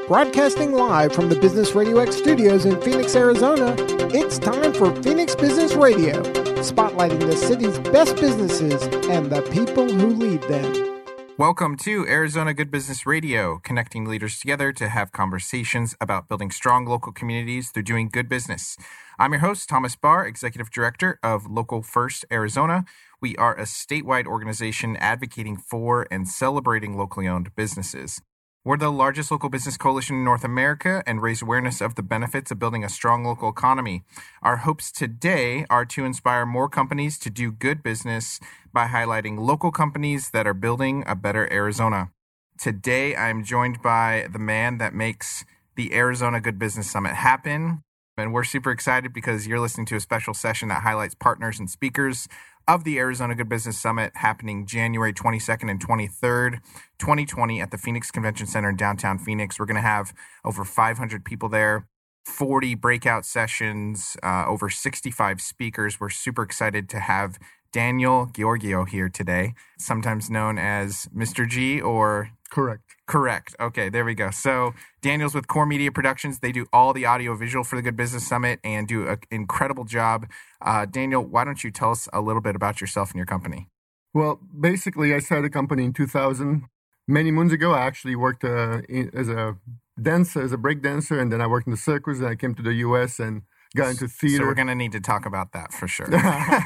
Broadcasting live from the Business Radio X studios in Phoenix, Arizona, it's time for Phoenix Business Radio, spotlighting the city's best businesses and the people who lead them. Welcome to Arizona Good Business Radio, connecting leaders together to have conversations about building strong local communities through doing good business. I'm your host, Thomas Barr, Executive Director of Local First Arizona. We are a statewide organization advocating for and celebrating locally owned businesses. We're the largest local business coalition in North America and raise awareness of the benefits of building a strong local economy. Our hopes today are to inspire more companies to do good business by highlighting local companies that are building a better Arizona. Today, I'm joined by the man that makes the Arizona Good Business Summit happen. And we're super excited because you're listening to a special session that highlights partners and speakers of the Arizona Good Business Summit happening January 22nd and 23rd, 2020 at the Phoenix Convention Center in downtown Phoenix. We're going to have over 500 people there, 40 breakout sessions, over 65 speakers. We're super excited to have Daniel Giorgio here today, sometimes known as Mr. G or... Correct. Okay, there we go. So Daniel's with Core Media Productions. They do all the audio visual for the Good Business Summit and do an incredible job. Daniel, why don't you tell us a little bit about yourself and your company? Well, basically, I started a company in 2000. Many moons ago, I actually worked as a dancer, as a break dancer, and then I worked in the circus, and I came to the U.S. and got into theater. So we're going to need to talk about that for sure.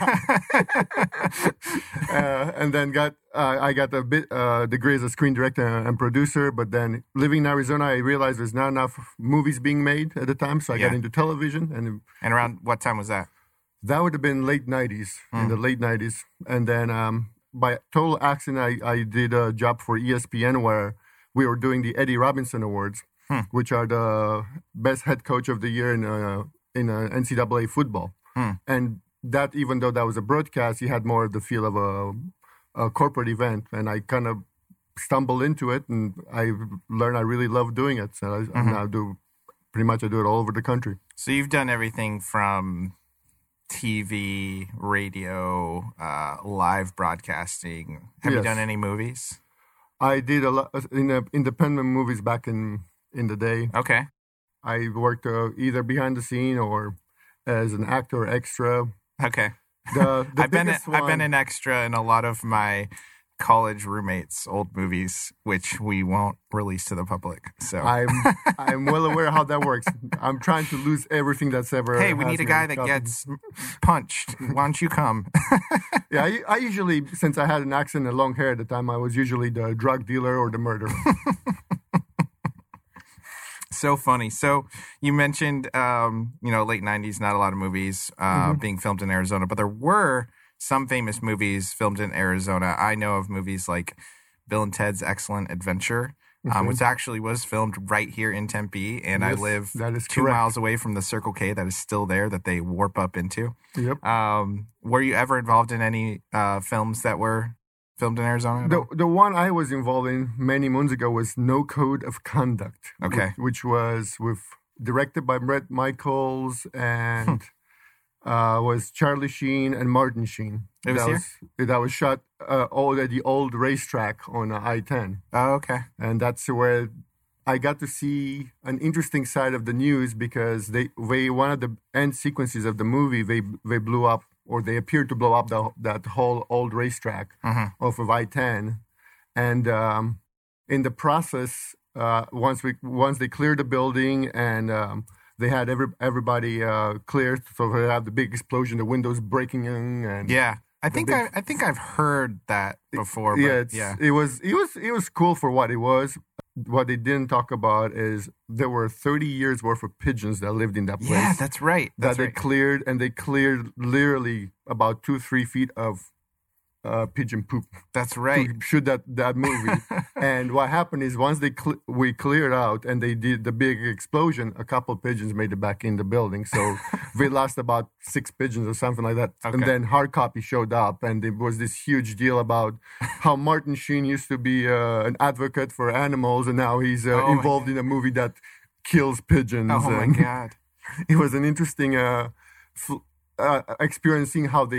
And then I got a degree as a screen director and producer, but then living in Arizona, I realized there's not enough movies being made at the time, so I got into television. And around what time was that? That would have been late 90s, in the late 90s. And then by total accident, I did a job for ESPN where we were doing the Eddie Robinson Awards, which are the best head coach of the year in NCAA football. And that, even though that was a broadcast, you had more of the feel of a corporate event. And I kind of stumbled into it, and I learned I really love doing it. So I now do it all over the country. So you've done everything from TV, radio, live broadcasting. Have you done any movies? I did a lot in independent movies back in the day. Okay. I worked either behind the scene or as an actor or extra. Okay. I've been an extra in a lot of my college roommates' old movies, which we won't release to the public. So I'm well aware how that works. I'm trying to lose everything that's ever. Hey, we need a guy that gets punched. Why don't you come? Yeah, I usually, since I had an accent and long hair at the time, I was usually the drug dealer or the murderer. So funny. So you mentioned, late 90s, not a lot of movies being filmed in Arizona, but there were some famous movies filmed in Arizona. I know of movies like Bill and Ted's Excellent Adventure, which actually was filmed right here in Tempe, and I live 2 miles away from the Circle K that is still there that they warp up into. Yep. Were you ever involved in any films that were filmed in Arizona? The one I was involved in many moons ago was No Code of Conduct. Okay. Which was directed by Bret Michaels and was Charlie Sheen and Martin Sheen. That was shot at the old racetrack on I-10. Oh, okay. And that's where I got to see an interesting side of the news because they one of the end sequences of the movie, they blew up, or they appeared to blow up that whole old racetrack off of I-10. And in the process, once they cleared the building and they had everybody cleared, so they had the big explosion, the windows breaking in, and I think I've heard that before. But it was cool for what it was. What they didn't talk about is there were 30 years worth of pigeons that lived in that place. Yeah, that's right. They cleared, and they cleared literally about 2-3 feet of pigeon poop. That's right. To shoot that movie. And what happened is once we cleared out and they did the big explosion, a couple of pigeons made it back in the building. So we lost about 6 pigeons or something like that. Okay. And then hard copy showed up, and it was this huge deal about how Martin Sheen used to be an advocate for animals, and now he's involved in a movie that kills pigeons. Oh my God. It was an interesting experiencing how they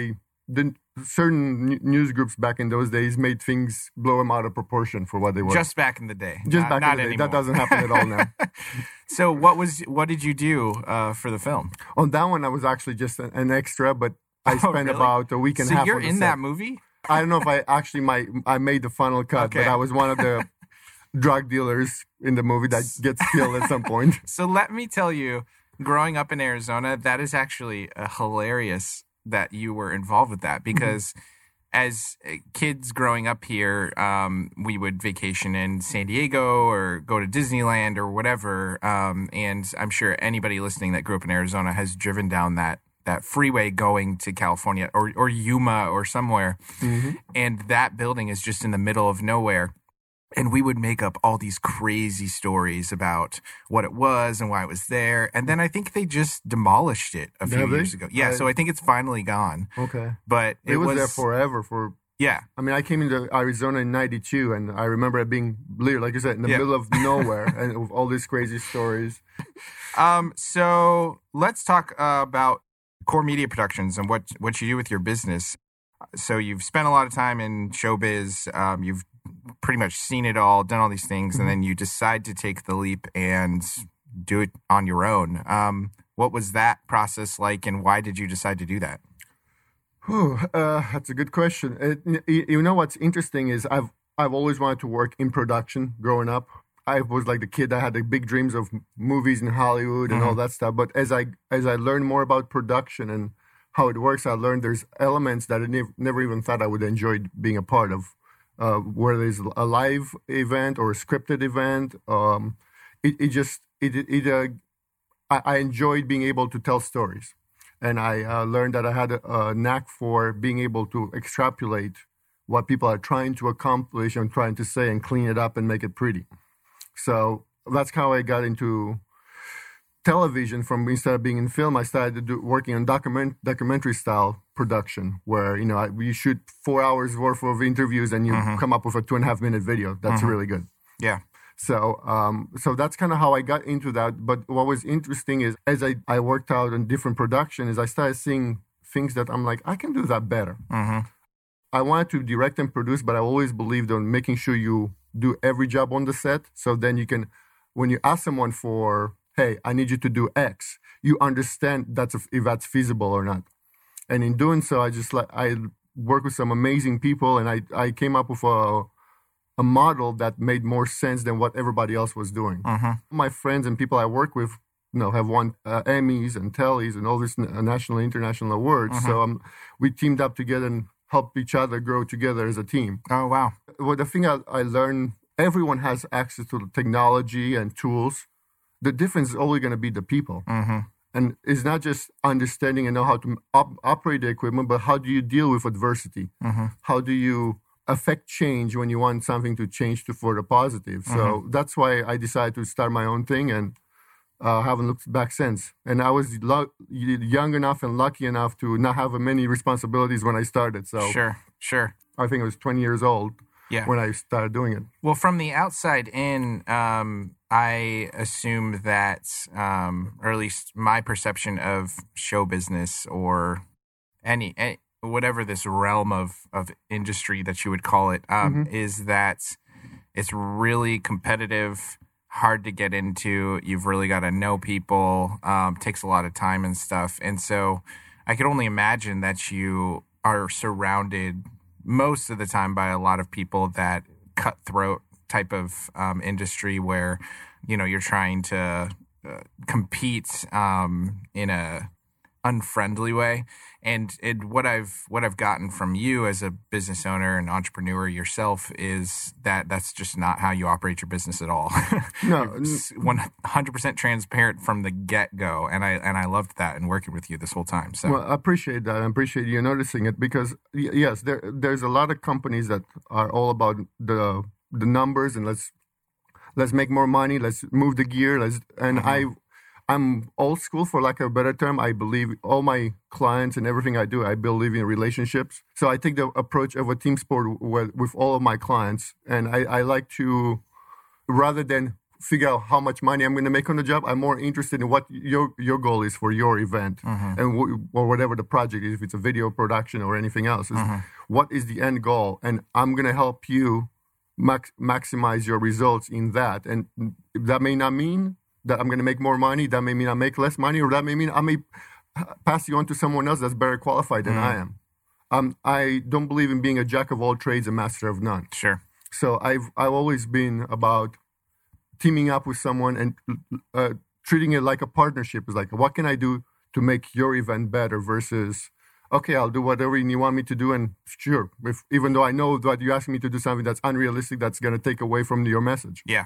the certain news groups back in those days made things blow them out of proportion for what they were. Just back in the day. Just back in the day. Anymore. That doesn't happen at all now. So what did you do for the film? On that one, I was actually just an extra, but I spent really? about a week and a half. So you're on the in set. that movie? I don't know if I made the final cut, Okay. but I was one of the drug dealers in the movie that gets killed at some point. So let me tell you, growing up in Arizona, that is actually hilarious that you were involved with that, because as kids growing up here, we would vacation in San Diego or go to Disneyland or whatever. And I'm sure anybody listening that grew up in Arizona has driven down that freeway going to California or Yuma or somewhere. And that building is just in the middle of nowhere. And we would make up all these crazy stories about what it was and why it was there. And then I think they just demolished it a few years ago. Yeah, so I think it's finally gone. Okay. But it was there forever. Yeah. I mean, I came into Arizona in 92, and I remember it being, literally, like you said, in the middle of nowhere and with all these crazy stories. So let's talk about Core Media Productions and what you do with your business. So you've spent a lot of time in showbiz. You've pretty much seen it all, done all these things, and then you decide to take the leap and do it on your own. What was that process like, and why did you decide to do that? That's a good question. You know what's interesting is I've always wanted to work in production growing up. I was like the kid that had the big dreams of movies in Hollywood and all that stuff. But as I learned more about production and how it works, I learned there's elements that I never even thought I would enjoy being a part of. Whether it's a live event or a scripted event, I enjoyed being able to tell stories, and I learned that I had a knack for being able to extrapolate what people are trying to accomplish and trying to say and clean it up and make it pretty. So that's how I got into television. From instead of being in film, I started working on documentary style production, where you shoot 4 hours worth of interviews and you come up with a 2.5 minute video. That's really good. Yeah. So that's kind of how I got into that. But what was interesting is as I worked out on different production, is I started seeing things that I'm like, I can do that better. I wanted to direct and produce, but I always believed on making sure you do every job on the set. So then you can, when you ask someone for, hey, I need you to do X, you understand if that's feasible or not. And in doing so, I work with some amazing people, and I came up with a model that made more sense than what everybody else was doing. My friends and people I work with, have won Emmys and Tellys and all these national, international awards. So we teamed up together and helped each other grow together as a team. Oh, wow. Well, the thing I learned, everyone has access to the technology and tools. The difference is only going to be the people. And it's not just understanding and know how to operate the equipment, but how do you deal with adversity? How do you affect change when you want something to change for the positive? So that's why I decided to start my own thing, and haven't looked back since. And I was young enough and lucky enough to not have many responsibilities when I started. So Sure. I think I was 20 years old when I started doing it. Well, from the outside in, I assume that, or at least my perception of show business or any whatever this realm of industry that you would call it, is that it's really competitive, hard to get into. You've really got to know people, takes a lot of time and stuff. And so I could only imagine that you are surrounded most of the time by a lot of people that cutthroat type of industry where, you're trying to compete in a unfriendly way. And what I've gotten from you as a business owner and entrepreneur yourself is that that's just not how you operate your business at all. No, 100% transparent from the get-go, and I loved that and working with you this whole time. So well, I appreciate that. I appreciate you noticing it, because yes, there's a lot of companies that are all about the numbers and let's make more money, let's move the gear, I'm old school, for lack of a better term. I believe all my clients and everything I do, I believe in relationships. So I take the approach of a team sport with all of my clients. And I like to, rather than figure out how much money I'm going to make on the job. I'm more interested in what your goal is for your event and or whatever the project is, if it's a video production or anything else. What is the end goal? And I'm going to help you maximize your results in that. And that may not mean that I'm going to make more money. That may mean I make less money, or that may mean I may pass you on to someone else that's better qualified than I am. I don't believe in being a jack of all trades, a master of none. Sure. So I've always been about teaming up with someone and treating it like a partnership. It's like, what can I do to make your event better versus, okay, I'll do whatever you want me to do. And sure, even though I know that you're asking me to do something that's unrealistic, that's going to take away from your message. Yeah.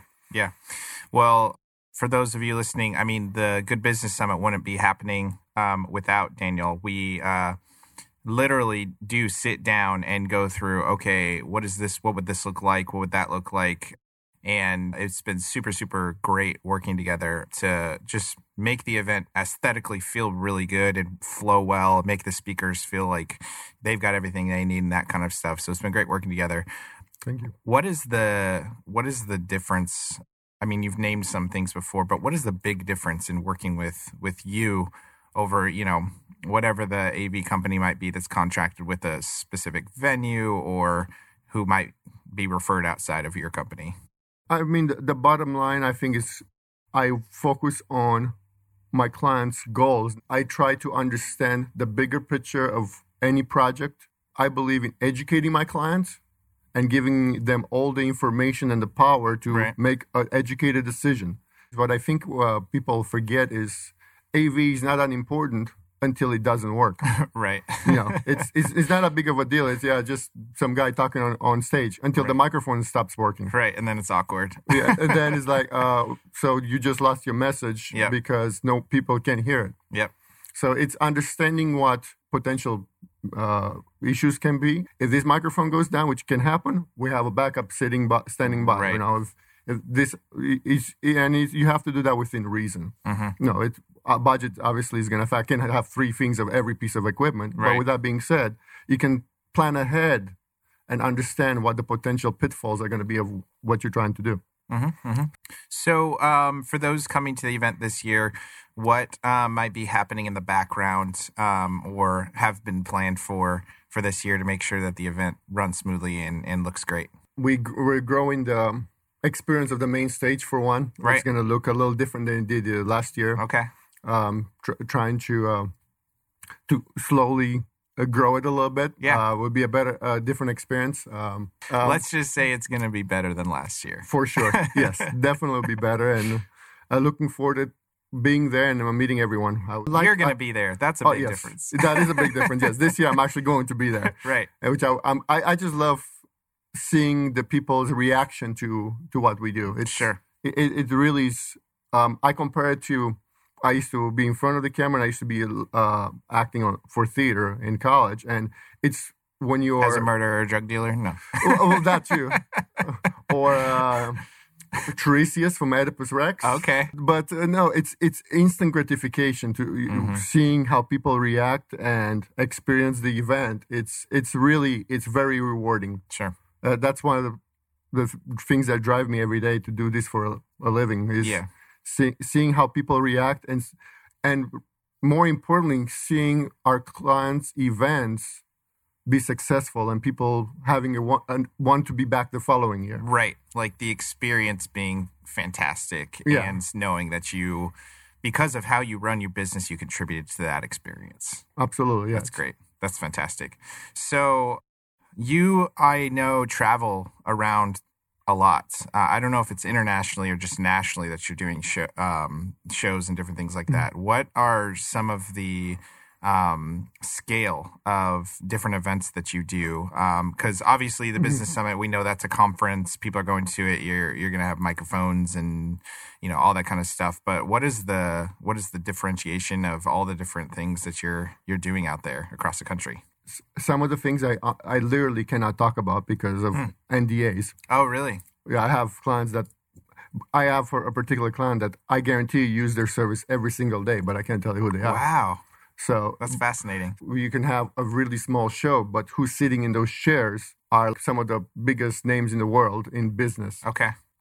Well, for those of you listening, I mean, the Good Business Summit wouldn't be happening without Daniel. We literally do sit down and go through, okay, what is this? What would this look like? What would that look like? And it's been super, super great working together to just make the event aesthetically feel really good and flow well, make the speakers feel like they've got everything they need and that kind of stuff. So it's been great working together. Thank you. What is the difference? I mean, you've named some things before, but what is the big difference in working with you over, whatever the AV company might be that's contracted with a specific venue or who might be referred outside of your company? I mean, the bottom line, I think, is I focus on my clients' goals. I try to understand the bigger picture of any project. I believe in educating my clients and giving them all the information and the power to make an educated decision. What I think people forget is AV is not that important until it doesn't work. Right. It's not a big of a deal. It's just some guy talking on stage until the microphone stops working. Right, and then it's awkward. And then it's like, so you just lost your message because people can't hear it. Yep. So it's understanding what potential issues can be. If this microphone goes down, which can happen, we have a backup standing by. Right. If this is, and you have to do that within reason. Budget obviously is going to affect. Can have 3 things of every piece of equipment. Right. But with that being said, you can plan ahead and understand what the potential pitfalls are going to be of what you're trying to do. So for those coming to the event this year, what might be happening in the background or have been planned for this year to make sure that the event runs smoothly and looks great? We're growing the experience of the main stage for one. Right. It's going to look a little different than it did last year. Okay. Trying to slowly grow it a little bit. Would be a better, different experience. Let's just say it's going to be better than last year. For sure. Yes, definitely will be better. And looking forward to being there and meeting everyone. You're going to be there. That's a big difference. That is a big difference. Yes, this year I'm actually going to be there. Right. Which I just love seeing the people's reaction to what we do. It really is. I compare it to, I used to be in front of the camera and I used to be acting for theater in college. And it's when you are... As a murderer or drug dealer? No. Well, that too. Or Tiresias from Oedipus Rex. Okay. But no, it's instant gratification to seeing how people react and experience the event. It's very rewarding. Sure. That's one of the things that drive me every day to do this for a living is seeing how people react and more importantly, seeing our clients' events be successful and people having want to be back the following year. Right. Like the experience being fantastic and knowing that you, because of how you run your business, you contributed to that experience. Absolutely. That's great. That's fantastic. So I know, travel around a lot. I don't know if it's internationally or just nationally that you're doing shows and different things like that. What are some of the scale of different events that you do? Because obviously the Business Summit, we know that's a conference. People are going to it. You're going to have microphones and all that kind of stuff. But what is the differentiation of all the different things that you're doing out there across the country? Some of the things I literally cannot talk about because of NDAs. Oh, really? Yeah, I have clients that I have for a particular client that I guarantee use their service every single day, but I can't tell you who they are. Wow. So that's fascinating. You can have a really small show, but who's sitting in those chairs are some of the biggest names in the world in business. Okay.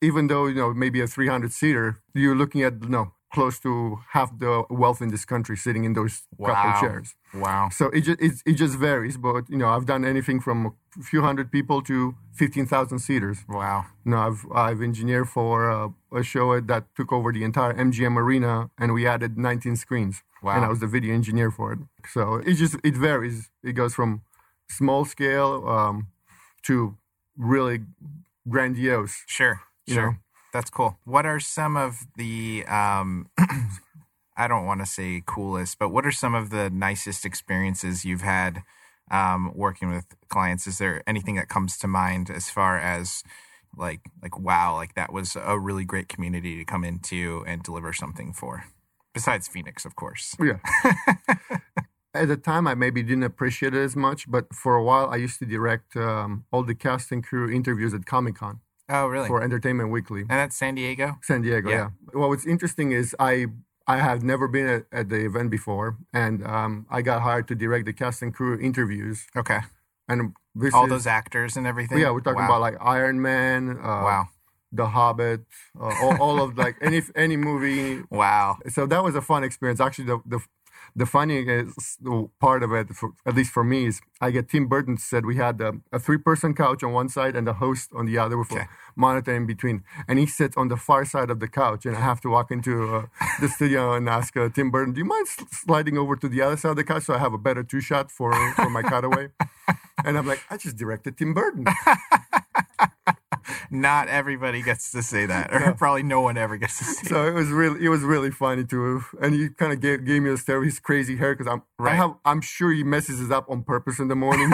even though, maybe a 300-seater, you're looking at, close to half the wealth in this country sitting in those couple chairs. Wow. So it just varies. But, I've done anything from a few hundred people to 15,000 seaters. Wow. I've engineered for a show that took over the entire MGM Arena, and we added 19 screens. Wow. And I was the video engineer for it. So it varies. It goes from small scale to really grandiose. Sure. That's cool. What are some of the, I don't want to say coolest, but what are some of the nicest experiences you've had working with clients? Is there anything that comes to mind as far as like, wow, like that was a really great community to come into and deliver something for? Besides Phoenix, of course. Yeah. At the time, I maybe didn't appreciate it as much, but for a while, I used to direct all the cast and crew interviews at Comic-Con. Oh, really? For Entertainment Weekly. And that's San Diego? San Diego, yeah. Well, what's interesting is I have never been at the event before, and I got hired to direct the cast and crew interviews. Okay. And those actors and everything? Yeah, we're talking about like Iron Man, The Hobbit, all of like any movie. Wow. So that was a fun experience. Actually, the funny part of it, at least for me, is I get Tim Burton said we had a 3-person couch on one side and the host on the other with a monitor in between. And he sits on the far side of the couch, and I have to walk into the studio and ask Tim Burton, do you mind sliding over to the other side of the couch so I have a better 2-shot for my cutaway? And I'm like, I just directed Tim Burton. Not everybody gets to say that, or probably no one ever gets to say. So it was really funny too, and he kind of gave me a stare with his crazy hair because I'm sure he messes it up on purpose in the morning.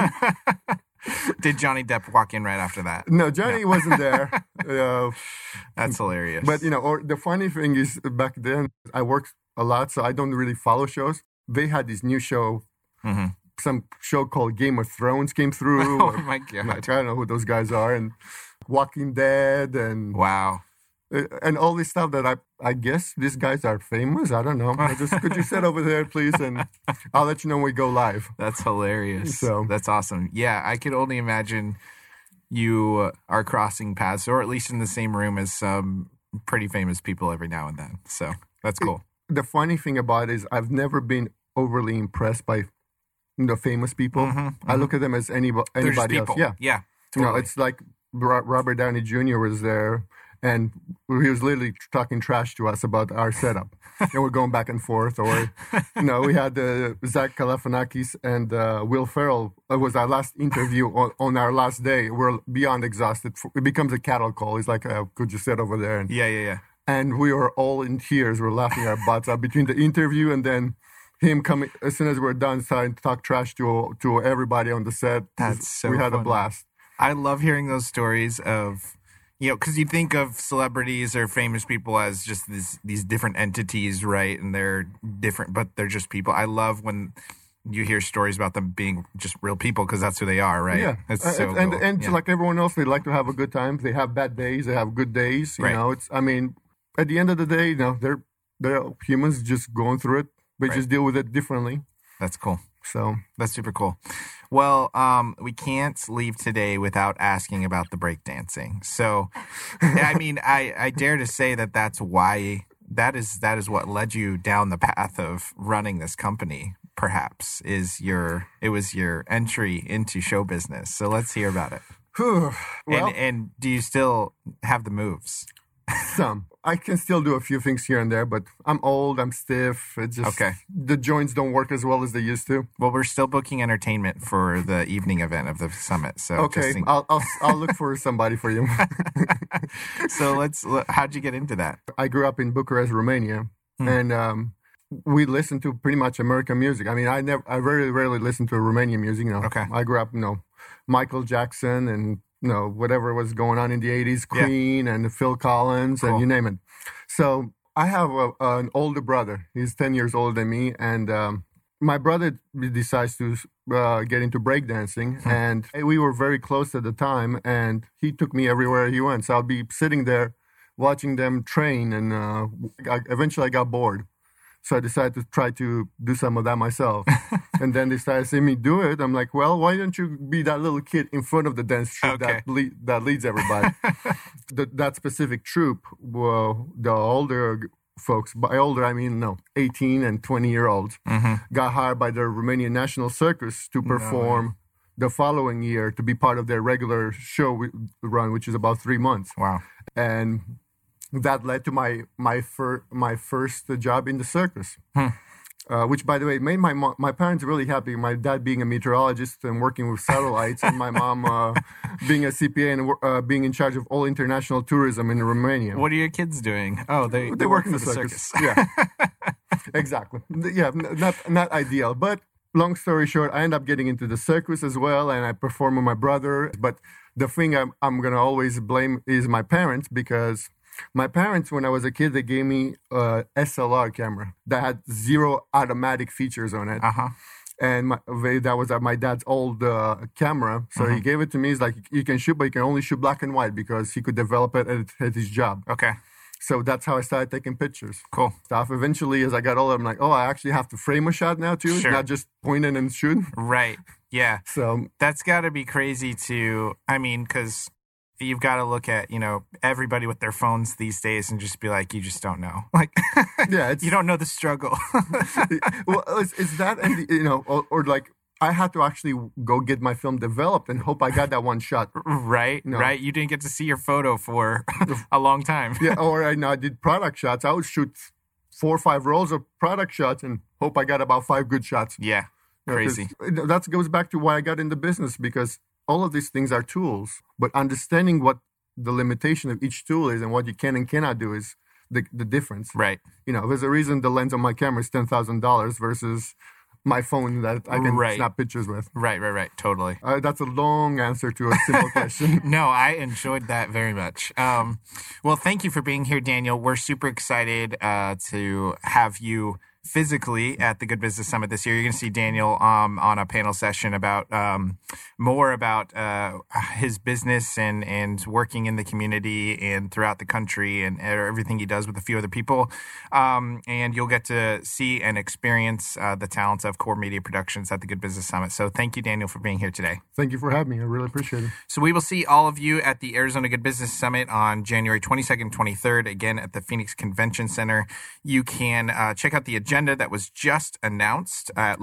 Did Johnny Depp walk in right after that? No, Johnny wasn't there. That's hilarious. But or the funny thing is, back then I worked a lot, so I don't really follow shows. They had this new show. Mm-hmm. Some show called Game of Thrones came through. Oh my God. I don't know who those guys are. And Walking Dead and wow. And all this stuff that I guess these guys are famous. I don't know. Could you sit over there, please? And I'll let you know when we go live. That's hilarious. So that's awesome. Yeah, I could only imagine you are crossing paths, or at least in the same room as some pretty famous people every now and then. So that's cool. The funny thing about it is I've never been overly impressed by famous people. I look at them as anybody else. Yeah. Totally. It's like Robert Downey Jr. was there, and he was literally talking trash to us about our setup. And we're going back and forth. Or, we had Zach Galifianakis and Will Ferrell. It was our last interview on our last day. We're beyond exhausted. It becomes a cattle call. He's like, could you sit over there? And, yeah. And we were all in tears. We're laughing our butts out between the interview and then him coming, as soon as we're done, starting to talk trash to everybody on the set. That's so We had funny. a blast. I love hearing those stories of, because you think of celebrities or famous people as just these different entities, right? And they're different, but they're just people. I love when you hear stories about them being just real people, because that's who they are, right? Yeah. It's so and cool. like everyone else, they like to have a good time. They have bad days. They have good days. Right. At the end of the day, they're humans just going through it. We just deal with it differently. That's cool. So that's super cool. Well, we can't leave today without asking about the breakdancing. So, I dare to say that's why that is what led you down the path of running this company. Perhaps it was your entry into show business. So let's hear about it. Well, and do you still have the moves? Some. I can still do a few things here and there, but I'm old, I'm stiff. It's just the joints don't work as well as they used to. Well, we're still booking entertainment for the evening event of the summit. So I'll look for somebody for you. So how'd you get into that? I grew up in Bucharest, Romania, and we listened to pretty much American music. I very rarely listened to Romanian music. I grew up, Michael Jackson and whatever was going on in the 80s, Queen and Phil Collins and you name it. So I have an older brother. He's 10 years older than me. And my brother decides to get into breakdancing. And we were very close at the time. And he took me everywhere he went. So I'll be sitting there watching them train. And eventually I got bored. So I decided to try to do some of that myself. And then they started seeing me do it. I'm like, well, why don't you be that little kid in front of the dance troupe that leads everybody? that specific troop, well, the older folks, by older I mean 18 and 20-year-olds, got hired by the Romanian National Circus to perform the following year to be part of their regular show run, which is about 3 months. Wow. And that led to my first job in the circus. Which, by the way, made my parents really happy. My dad being a meteorologist and working with satellites, and my mom being a CPA and being in charge of all international tourism in Romania. What are your kids doing? Oh, they work in the circus. Yeah, exactly. Yeah, not ideal. But long story short, I end up getting into the circus as well, and I perform with my brother. But the thing I'm going to always blame is my parents, because my parents, when I was a kid, they gave me a SLR camera that had 0 automatic features on it. And that was my dad's old camera. So he gave it to me. He's like, you can shoot, but you can only shoot black and white, because he could develop it at his job. Okay. So that's how I started taking pictures. Cool. Stuff. Eventually, as I got older, I'm like, I actually have to frame a shot now too, not just point in and shoot. Right. Yeah. So that's got to be crazy because you've got to look at, everybody with their phones these days and just be like, you just don't know. Like, you don't know the struggle. Well, it's that, and or like, I had to actually go get my film developed and hope I got that one shot. Right, right. You didn't get to see your photo for a long time. Yeah, or I did product shots. I would shoot 4 or 5 rolls of product shots and hope I got about 5 good shots. Yeah, crazy. That goes back to why I got into business, because all of these things are tools, but understanding what the limitation of each tool is and what you can and cannot do is the difference. Right. There's a reason the lens on my camera is $10,000 versus my phone that I can snap pictures with. Right. Totally. That's a long answer to a simple question. No, I enjoyed that very much. Well, thank you for being here, Daniel. We're super excited to have you physically at the Good Business Summit this year. You're going to see Daniel on a panel session about more about his business and working in the community and throughout the country and everything he does with a few other people. And you'll get to see and experience the talents of Core Media Productions at the Good Business Summit. So thank you, Daniel, for being here today. Thank you for having me. I really appreciate it. So we will see all of you at the Arizona Good Business Summit on January 22nd, 23rd, again at the Phoenix Convention Center. You can check out the agenda that was just announced at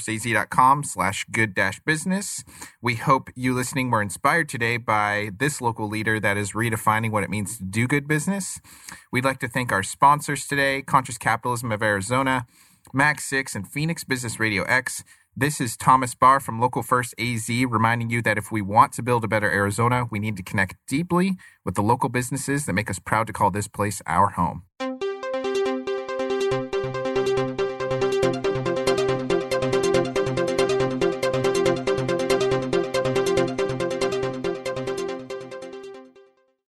localfirstaz.com/good-business. We hope you listening were inspired today by this local leader that is redefining what it means to do good business. We'd like to thank our sponsors today, Conscious Capitalism of Arizona, Max 6, and Phoenix Business Radio X. This is Thomas Barr from Local First AZ, reminding you that if we want to build a better Arizona, we need to connect deeply with the local businesses that make us proud to call this place our home.